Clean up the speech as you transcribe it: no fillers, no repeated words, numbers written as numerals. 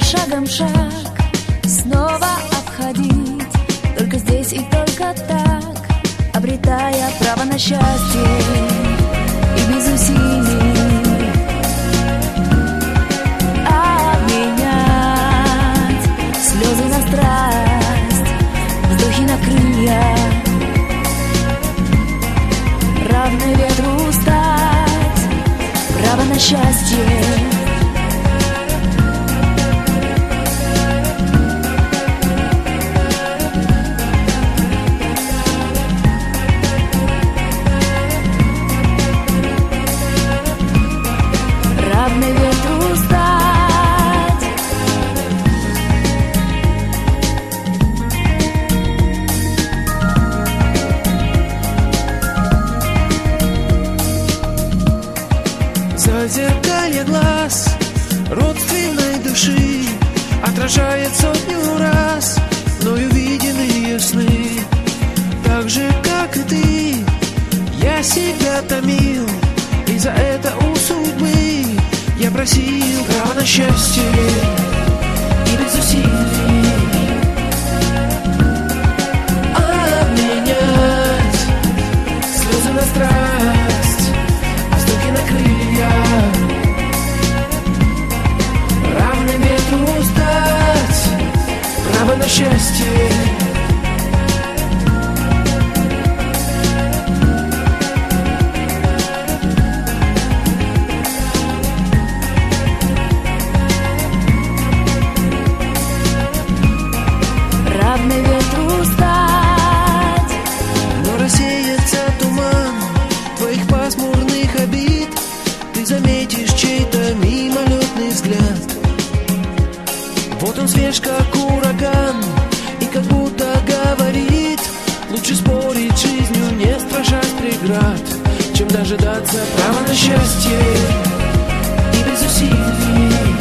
шагом шаг снова обходить, только здесь и только так, обретая право на счастье и без усилий обменять слезы на страсть, вздохи на крылья, равны ветру стать, право на счастье. Зазеркалье глаз родственной души отражает сотню раз мною виденные сны. Так же, как и ты, я себя томил, и за это у судьбы я просил право на счастье и без усилий обменять слезы на страсть, а вздохи на крылья, равны ветру стать, право на счастье. Равны ветру стать. Но рассеется туман твоих пасмурных обид, ты заметишь чей-то мимолетный взгляд. Вот он свеж, как ураган, и как будто говорит: лучше спорить с жизнью, не страшась преград, чем дожидаться права на счастье и без усилий